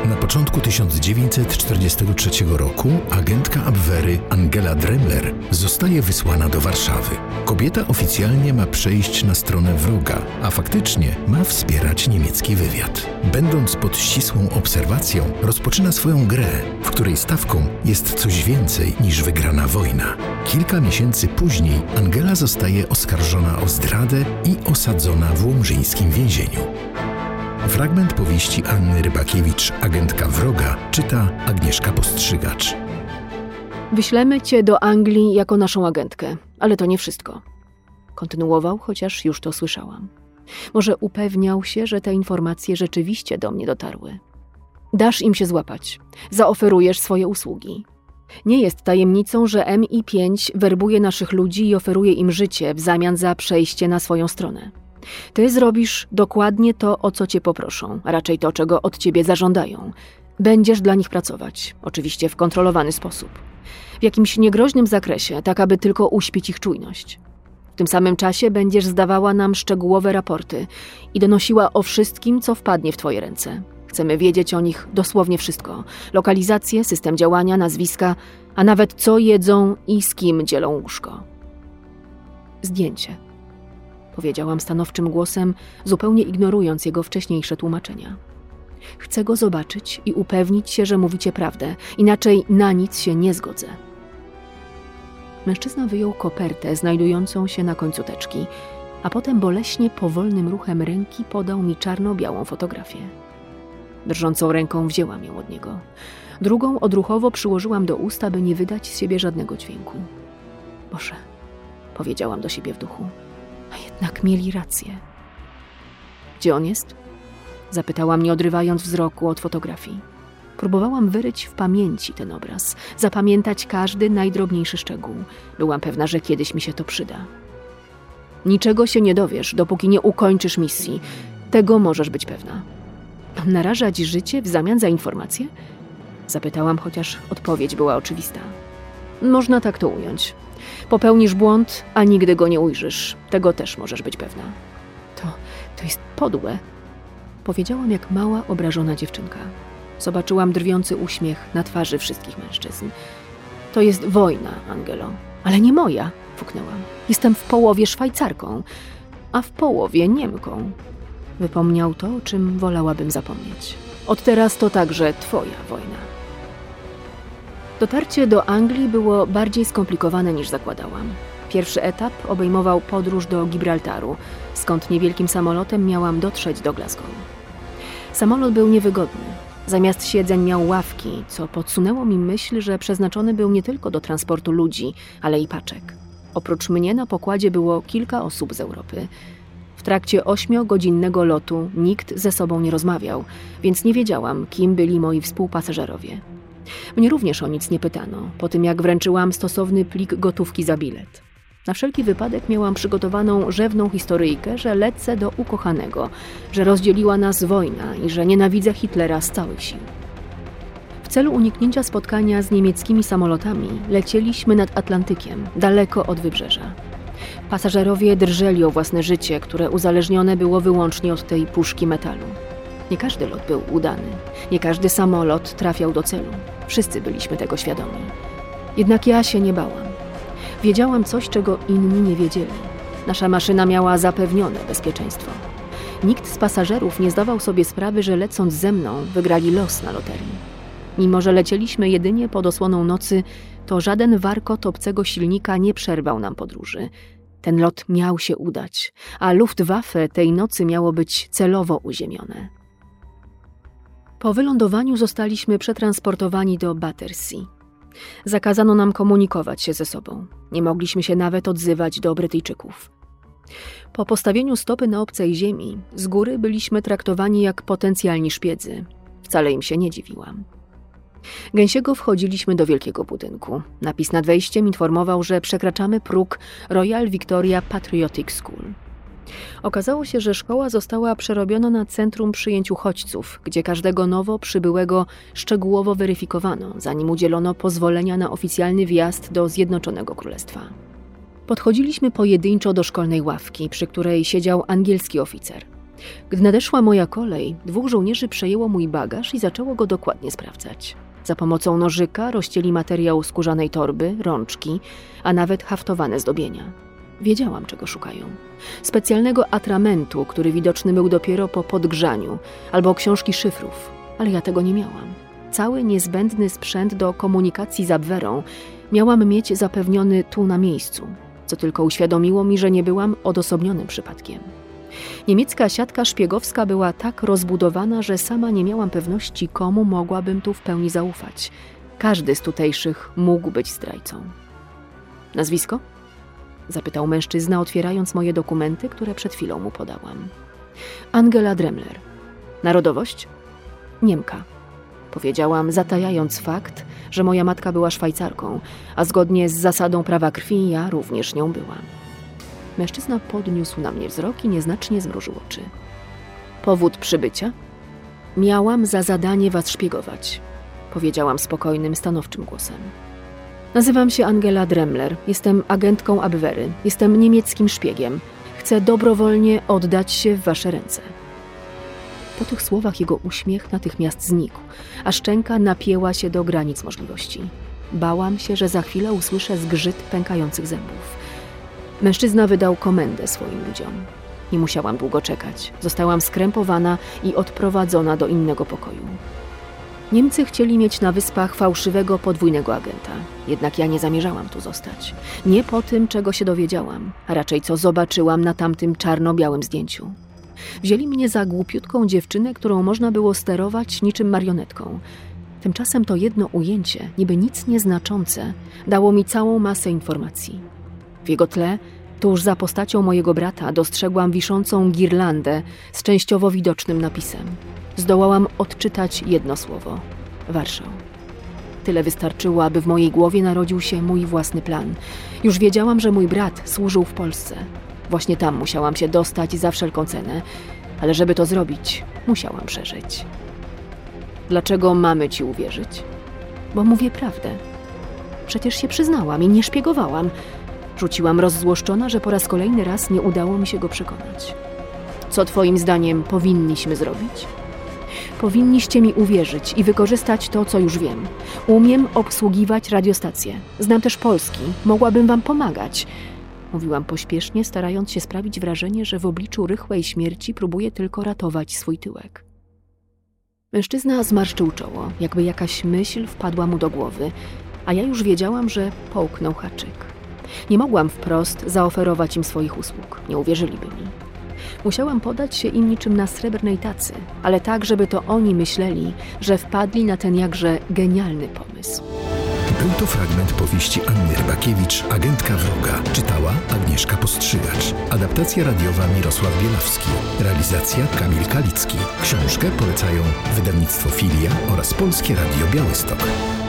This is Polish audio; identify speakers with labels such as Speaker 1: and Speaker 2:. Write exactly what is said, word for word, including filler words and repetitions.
Speaker 1: Na początku tysiąc dziewięćset czterdziestego trzeciego roku agentka Abwehry Angela Dremler zostaje wysłana do Warszawy. Kobieta oficjalnie ma przejść na stronę wroga, a faktycznie ma wspierać niemiecki wywiad. Będąc pod ścisłą obserwacją, rozpoczyna swoją grę, w której stawką jest coś więcej niż wygrana wojna. Kilka miesięcy później Angela zostaje oskarżona o zdradę i osadzona w łomżyńskim więzieniu. Fragment powieści Anny Rybakiewicz, Agentka wroga, czyta Agnieszka Postrzygacz.
Speaker 2: Wyślemy cię do Anglii jako naszą agentkę, ale to nie wszystko. Kontynuował, chociaż już to słyszałam. Może upewniał się, że te informacje rzeczywiście do mnie dotarły. Dasz im się złapać. Zaoferujesz swoje usługi. Nie jest tajemnicą, że M I pięć werbuje naszych ludzi i oferuje im życie w zamian za przejście na swoją stronę. Ty zrobisz dokładnie to, o co cię poproszą, a raczej to, czego od ciebie zażądają. Będziesz dla nich pracować, oczywiście w kontrolowany sposób. W jakimś niegroźnym zakresie, tak aby tylko uśpić ich czujność. W tym samym czasie będziesz zdawała nam szczegółowe raporty i donosiła o wszystkim, co wpadnie w twoje ręce. Chcemy wiedzieć o nich dosłownie wszystko. Lokalizację, system działania, nazwiska, a nawet co jedzą i z kim dzielą łóżko. Zdjęcie. Powiedziałam stanowczym głosem, zupełnie ignorując jego wcześniejsze tłumaczenia. Chcę go zobaczyć i upewnić się, że mówicie prawdę, inaczej na nic się nie zgodzę. Mężczyzna wyjął kopertę znajdującą się na końcu teczki, a potem boleśnie powolnym ruchem ręki podał mi czarno-białą fotografię. Drżącą ręką wzięłam ją od niego. Drugą odruchowo przyłożyłam do ust, aby nie wydać z siebie żadnego dźwięku. Boże, powiedziałam do siebie w duchu. A jednak mieli rację. Gdzie on jest? Zapytałam, nie odrywając wzroku od fotografii. Próbowałam wyryć w pamięci ten obraz, zapamiętać każdy najdrobniejszy szczegół. Byłam pewna, że kiedyś mi się to przyda. Niczego się nie dowiesz, dopóki nie ukończysz misji. Tego możesz być pewna. Mam narażać życie w zamian za informację? Zapytałam, chociaż odpowiedź była oczywista. Można tak to ująć. Popełnisz błąd, a nigdy go nie ujrzysz. Tego też możesz być pewna. To, to jest podłe. Powiedziałam jak mała, obrażona dziewczynka. Zobaczyłam drwiący uśmiech na twarzy wszystkich mężczyzn. To jest wojna, Angelo. Ale nie moja, fuknęłam. Jestem w połowie Szwajcarką, a w połowie Niemką. Wypomniał to, o czym wolałabym zapomnieć. Od teraz to także twoja wojna. Dotarcie do Anglii było bardziej skomplikowane niż zakładałam. Pierwszy etap obejmował podróż do Gibraltaru, skąd niewielkim samolotem miałam dotrzeć do Glasgow. Samolot był niewygodny. Zamiast siedzeń miał ławki, co podsunęło mi myśl, że przeznaczony był nie tylko do transportu ludzi, ale i paczek. Oprócz mnie na pokładzie było kilka osób z Europy. W trakcie ośmiogodzinnego lotu nikt ze sobą nie rozmawiał, więc nie wiedziałam, kim byli moi współpasażerowie. Mnie również o nic nie pytano, po tym jak wręczyłam stosowny plik gotówki za bilet. Na wszelki wypadek miałam przygotowaną rzewną historyjkę, że lecę do ukochanego, że rozdzieliła nas wojna i że nienawidzę Hitlera z całych sił. W celu uniknięcia spotkania z niemieckimi samolotami lecieliśmy nad Atlantykiem, daleko od wybrzeża. Pasażerowie drżeli o własne życie, które uzależnione było wyłącznie od tej puszki metalu. Nie każdy lot był udany, nie każdy samolot trafiał do celu. Wszyscy byliśmy tego świadomi. Jednak ja się nie bałam. Wiedziałam coś, czego inni nie wiedzieli. Nasza maszyna miała zapewnione bezpieczeństwo. Nikt z pasażerów nie zdawał sobie sprawy, że lecąc ze mną wygrali los na loterii. Mimo że lecieliśmy jedynie pod osłoną nocy, to żaden warkot obcego silnika nie przerwał nam podróży. Ten lot miał się udać, a Luftwaffe tej nocy miało być celowo uziemione. Po wylądowaniu zostaliśmy przetransportowani do Battersea. Zakazano nam komunikować się ze sobą. Nie mogliśmy się nawet odzywać do Brytyjczyków. Po postawieniu stopy na obcej ziemi, z góry byliśmy traktowani jak potencjalni szpiedzy. Wcale im się nie dziwiłam. Gęsiego wchodziliśmy do wielkiego budynku. Napis nad wejściem informował, że przekraczamy próg Royal Victoria Patriotic School. Okazało się, że szkoła została przerobiona na centrum przyjęć uchodźców, gdzie każdego nowo przybyłego szczegółowo weryfikowano, zanim udzielono pozwolenia na oficjalny wjazd do Zjednoczonego Królestwa. Podchodziliśmy pojedynczo do szkolnej ławki, przy której siedział angielski oficer. Gdy nadeszła moja kolej, dwóch żołnierzy przejęło mój bagaż i zaczęło go dokładnie sprawdzać. Za pomocą nożyka rozcięli materiał skórzanej torby, rączki, a nawet haftowane zdobienia. Wiedziałam, czego szukają. Specjalnego atramentu, który widoczny był dopiero po podgrzaniu, albo książki szyfrów, ale ja tego nie miałam. Cały niezbędny sprzęt do komunikacji z Abwehrą miałam mieć zapewniony tu na miejscu, co tylko uświadomiło mi, że nie byłam odosobnionym przypadkiem. Niemiecka siatka szpiegowska była tak rozbudowana, że sama nie miałam pewności, komu mogłabym tu w pełni zaufać. Każdy z tutejszych mógł być zdrajcą. Nazwisko? Zapytał mężczyzna, otwierając moje dokumenty, które przed chwilą mu podałam. Angela Dremler. Narodowość? Niemka. Powiedziałam, zatajając fakt, że moja matka była Szwajcarką, a zgodnie z zasadą prawa krwi ja również nią byłam. Mężczyzna podniósł na mnie wzrok i nieznacznie zmrużył oczy. Powód przybycia? Miałam za zadanie was szpiegować, powiedziałam spokojnym, stanowczym głosem. Nazywam się Angela Dremler, jestem agentką Abwehry, jestem niemieckim szpiegiem. Chcę dobrowolnie oddać się w wasze ręce. Po tych słowach jego uśmiech natychmiast znikł, a szczęka napięła się do granic możliwości. Bałam się, że za chwilę usłyszę zgrzyt pękających zębów. Mężczyzna wydał komendę swoim ludziom. Nie musiałam długo czekać. Zostałam skrępowana i odprowadzona do innego pokoju. Niemcy chcieli mieć na wyspach fałszywego podwójnego agenta. Jednak ja nie zamierzałam tu zostać. Nie po tym, czego się dowiedziałam, a raczej co zobaczyłam na tamtym czarno-białym zdjęciu. Wzięli mnie za głupiutką dziewczynę, którą można było sterować niczym marionetką. Tymczasem to jedno ujęcie, niby nic nieznaczące, dało mi całą masę informacji. W jego tle, tuż za postacią mojego brata, dostrzegłam wiszącą girlandę z częściowo widocznym napisem. Zdołałam odczytać jedno słowo – Warszał. Tyle wystarczyło, aby w mojej głowie narodził się mój własny plan. Już wiedziałam, że mój brat służył w Polsce. Właśnie tam musiałam się dostać za wszelką cenę, ale żeby to zrobić, musiałam przeżyć. Dlaczego mamy ci uwierzyć? Bo mówię prawdę. Przecież się przyznałam i nie szpiegowałam. Rzuciłam rozzłoszczona, że po raz kolejny raz nie udało mi się go przekonać. Co twoim zdaniem powinniśmy zrobić? Powinniście mi uwierzyć i wykorzystać to, co już wiem. Umiem obsługiwać radiostację. Znam też polski. Mogłabym wam pomagać. Mówiłam pośpiesznie, starając się sprawić wrażenie, że w obliczu rychłej śmierci próbuję tylko ratować swój tyłek. Mężczyzna zmarszczył czoło, jakby jakaś myśl wpadła mu do głowy, a ja już wiedziałam, że połknął haczyk. Nie mogłam wprost zaoferować im swoich usług. Nie uwierzyliby mi. Musiałam podać się im niczym na srebrnej tacy, ale tak, żeby to oni myśleli, że wpadli na ten jakże genialny pomysł.
Speaker 1: Był to fragment powieści Anny Rybakiewicz, Agentka wroga. Czytała Agnieszka Postrzygacz. Adaptacja radiowa Mirosław Bielawski. Realizacja Kamil Kalicki. Książkę polecają wydawnictwo Filia oraz Polskie Radio Białystok.